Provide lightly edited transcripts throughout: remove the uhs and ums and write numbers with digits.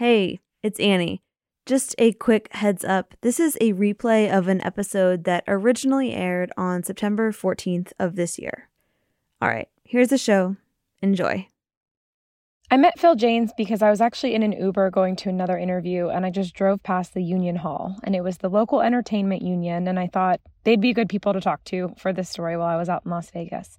Hey, it's Annie. Just a quick heads up. This is a replay of an episode that originally aired on September 14th of this year. All right, here's the show. Enjoy. I met Phil Janes because I was actually in an Uber going to another interview, and I just drove past the Union Hall, and it was the local entertainment union, and I thought they'd be good people to talk to for this story while I was out in Las Vegas.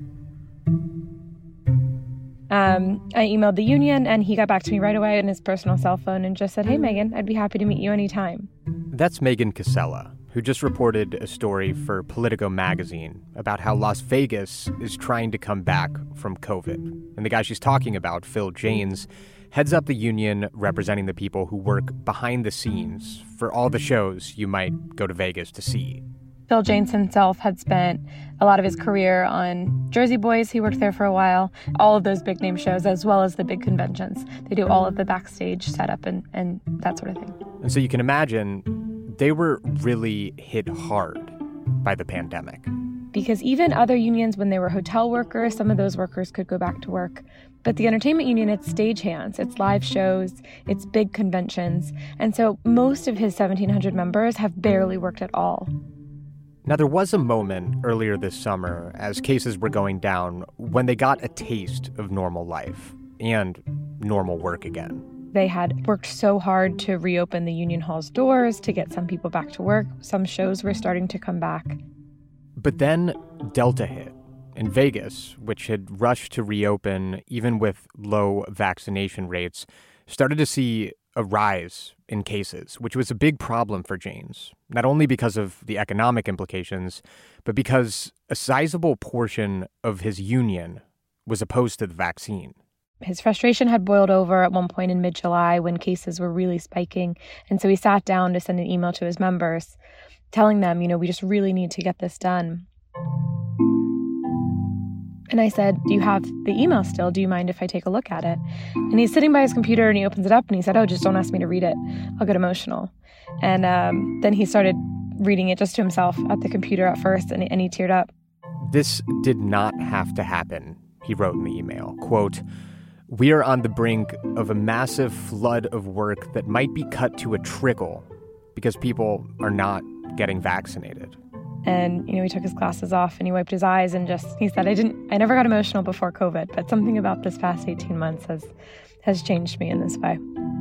I emailed the union, and he got back to me right away on his personal cell phone and just said, "Hey, Megan, I'd be happy to meet you anytime." That's Megan Casella, who just reported a story for Politico magazine about how Las Vegas is trying to come back from COVID. And the guy she's talking about, Phil Janes, heads up the union representing the people who work behind the scenes for all the shows you might go to Vegas to see. Phil Janes himself had spent a lot of his career on Jersey Boys. He worked there for a while. All of those big name shows, as well as the big conventions. They do all of the backstage setup and that sort of thing. And so you can imagine they were really hit hard by the pandemic. Because even other unions, when they were hotel workers, some of those workers could go back to work. But the entertainment union, it's stagehands, it's live shows, it's big conventions. And so most of his 1,700 members have barely worked at all. Now, there was a moment earlier this summer, as cases were going down, when they got a taste of normal life and normal work again. They had worked so hard to reopen the Union Hall's doors, to get some people back to work. Some shows were starting to come back. But then Delta hit, and Vegas, which had rushed to reopen even with low vaccination rates, started to see a rise in cases, which was a big problem for Janes, not only because of the economic implications, but because a sizable portion of his union was opposed to the vaccine. His frustration had boiled over at one point in mid-July when cases were really spiking. And so he sat down to send an email to his members telling them, we just really need to get this done. And I said, "Do you have the email still? Do you mind if I take a look at it?" And he's sitting by his computer and he opens it up and he said, "Oh, just don't ask me to read it. I'll get emotional." And then he started reading it just to himself at the computer at first, and he teared up. "This did not have to happen," he wrote in the email. Quote, "We are on the brink of a massive flood of work that might be cut to a trickle because people are not getting vaccinated." And, he took his glasses off and he wiped his eyes and he said, I never got emotional before COVID, but something about this past 18 months has changed me in this way.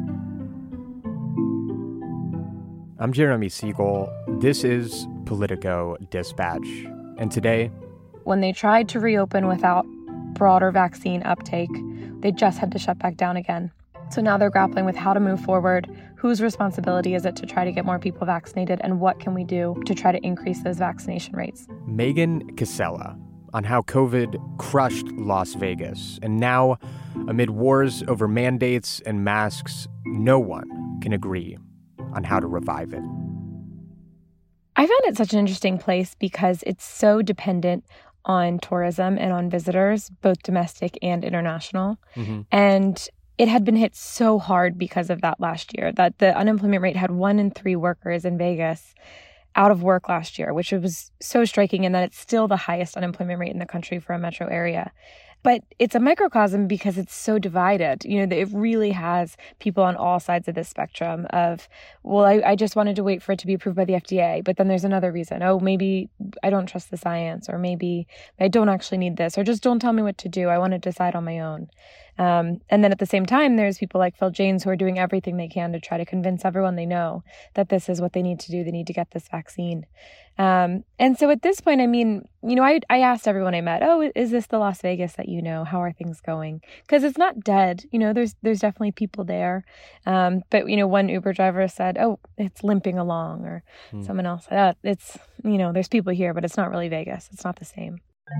I'm Jeremy Siegel. This is Politico Dispatch. And today, when they tried to reopen without broader vaccine uptake, they just had to shut back down again. So now they're grappling with how to move forward, whose responsibility is it to try to get more people vaccinated, and what can we do to try to increase those vaccination rates. Megan Casella on how COVID crushed Las Vegas. And now, amid wars over mandates and masks, no one can agree on how to revive it. I found it such an interesting place because it's so dependent on tourism and on visitors, both domestic and international. Mm-hmm. And it had been hit so hard because of that last year, that the unemployment rate had 1 in 3 workers in Vegas out of work last year, which was so striking, and that it's still the highest unemployment rate in the country for a metro area. But it's a microcosm because it's so divided. It really has people on all sides of the spectrum of, well, I just wanted to wait for it to be approved by the FDA. But then there's another reason. Oh, maybe I don't trust the science, or maybe I don't actually need this, or just don't tell me what to do. I want to decide on my own. And then at the same time, there's people like Phil Janes who are doing everything they can to try to convince everyone they know that this is what they need to do. They need to get this vaccine. And so at this point, I asked everyone I met, "Oh, is this the Las Vegas that you know? How are things going?" Because it's not dead. There's definitely people there. But one Uber driver said, "Oh, it's limping along," or someone else said, "Oh, it's, there's people here, but it's not really Vegas. It's not the same."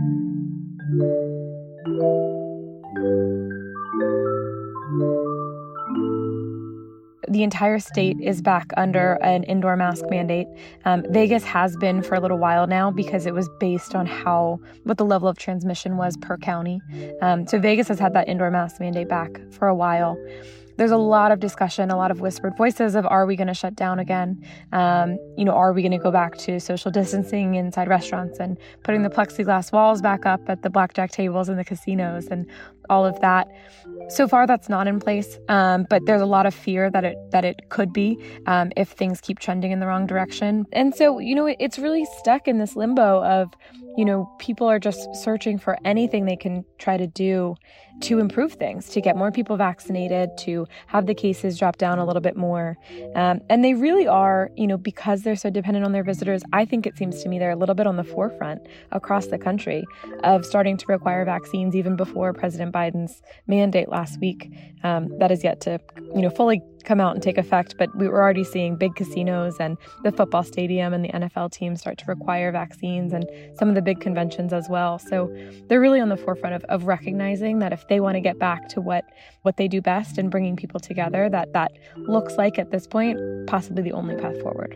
The entire state is back under an indoor mask mandate. Vegas has been for a little while now because it was based on what the level of transmission was per county. So Vegas has had that indoor mask mandate back for a while. There's a lot of discussion, a lot of whispered voices of, are we going to shut down again? Are we going to go back to social distancing inside restaurants and putting the plexiglass walls back up at the blackjack tables and the casinos? And all of that. So far, that's not in place, but there's a lot of fear that it could be if things keep trending in the wrong direction. And so, it's really stuck in this limbo of, people are just searching for anything they can try to do to improve things, to get more people vaccinated, to have the cases drop down a little bit more. And they really are, because they're so dependent on their visitors, I think it seems to me they're a little bit on the forefront across the country of starting to require vaccines even before President Biden's mandate last week. That is yet to, fully come out and take effect, but we were already seeing big casinos and the football stadium and the NFL team start to require vaccines, and some of the big conventions as well. So they're really on the forefront of recognizing that if they want to get back to what they do best and bringing people together, that looks like at this point possibly the only path forward.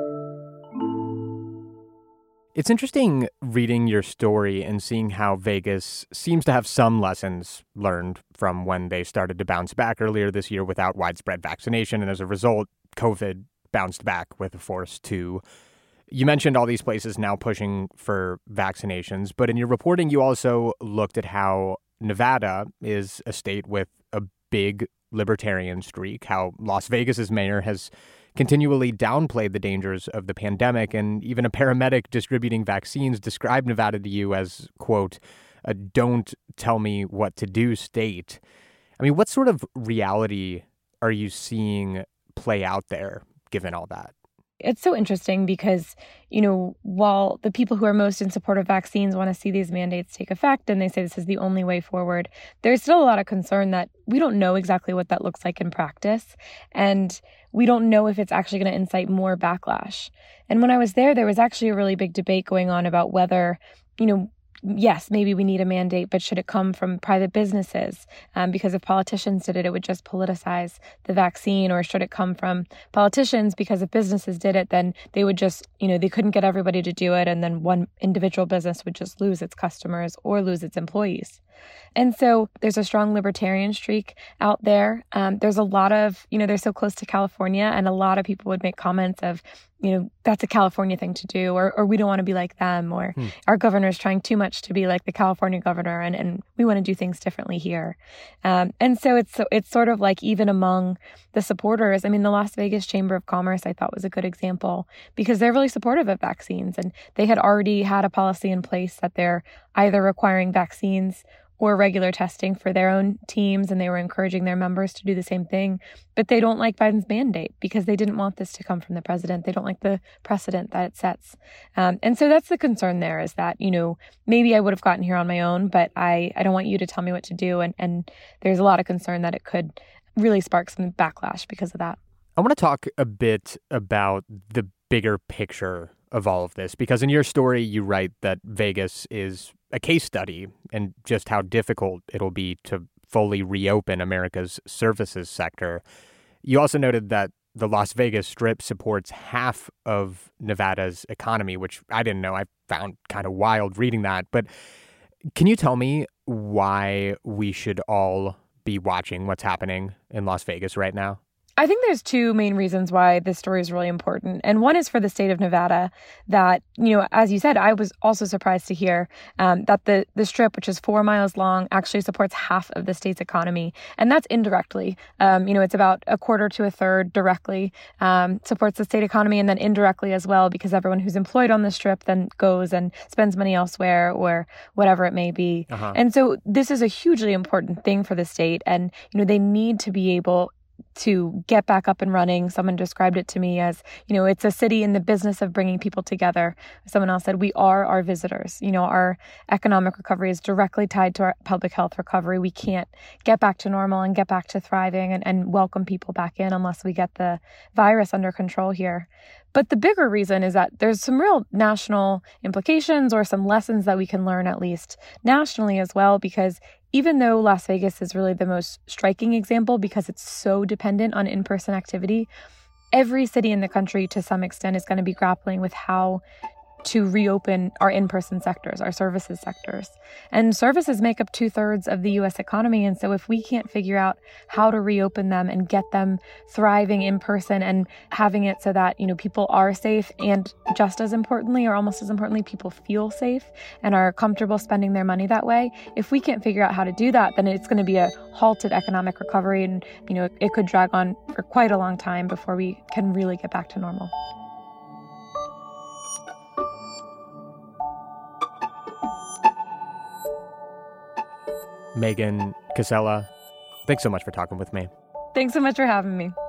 It's interesting reading your story and seeing how Vegas seems to have some lessons learned from when they started to bounce back earlier this year without widespread vaccination. And as a result, COVID bounced back with a force too. You mentioned all these places now pushing for vaccinations, but in your reporting, you also looked at how Nevada is a state with a big libertarian streak, how Las Vegas's mayor has continually downplayed the dangers of the pandemic, and even a paramedic distributing vaccines described Nevada to you as, quote, a don't tell me what to do state. I mean, what sort of reality are you seeing play out there, given all that? It's so interesting because, while the people who are most in support of vaccines want to see these mandates take effect and they say this is the only way forward, there's still a lot of concern that we don't know exactly what that looks like in practice. And we don't know if it's actually going to incite more backlash. And when I was there was actually a really big debate going on about whether, yes, maybe we need a mandate, but should it come from private businesses? Because if politicians did it would just politicize the vaccine. Or should it come from politicians? Because if businesses did it, then they would just, they couldn't get everybody to do it. And then one individual business would just lose its customers or lose its employees. And so there's a strong libertarian streak out there. There's a lot of, they're so close to California, and a lot of people would make comments of, that's a California thing to do, or we don't want to be like them, or our governor is trying too much to be like the California governor, and we want to do things differently here. And so it's sort of like even among the supporters, the Las Vegas Chamber of Commerce, I thought was a good example because they're really supportive of vaccines, and they had already had a policy in place that they're either requiring vaccines or regular testing for their own teams, and they were encouraging their members to do the same thing. But they don't like Biden's mandate because they didn't want this to come from the president. They don't like the precedent that it sets. And so that's the concern there, is that, maybe I would have gotten here on my own, but I don't want you to tell me what to do. And there's a lot of concern that it could really spark some backlash because of that. I want to talk a bit about the bigger picture of all of this, because in your story, you write that Vegas is a case study in just how difficult it'll be to fully reopen America's services sector. You also noted that the Las Vegas Strip supports half of Nevada's economy, which I didn't know. I found kind of wild reading that. But can you tell me why we should all be watching what's happening in Las Vegas right now? I think there's two main reasons why this story is really important. And one is for the state of Nevada that, as you said, I was also surprised to hear that the Strip, which is 4 miles long, actually supports half of the state's economy. And that's indirectly. It's about a quarter to a third directly supports the state economy, and then indirectly as well, because everyone who's employed on the Strip then goes and spends money elsewhere or whatever it may be. Uh-huh. And so this is a hugely important thing for the state. And, they need to be able to get back up and running. Someone described it to me as, it's a city in the business of bringing people together. Someone else said, we are our visitors. Our economic recovery is directly tied to our public health recovery. We can't get back to normal and get back to thriving and welcome people back in unless we get the virus under control here. But the bigger reason is that there's some real national implications, or some lessons that we can learn at least nationally as well, because even though Las Vegas is really the most striking example because it's so dependent on in-person activity, every city in the country to some extent is going to be grappling with how to reopen our in-person sectors, our services sectors. And services make up 2/3 of the U.S. economy. And so if we can't figure out how to reopen them and get them thriving in person and having it so that, people are safe, and just as importantly, or almost as importantly, people feel safe and are comfortable spending their money that way, if we can't figure out how to do that, then it's going to be a halted economic recovery. And, it could drag on for quite a long time before we can really get back to normal. Megan Cassella, thanks so much for talking with me. Thanks so much for having me.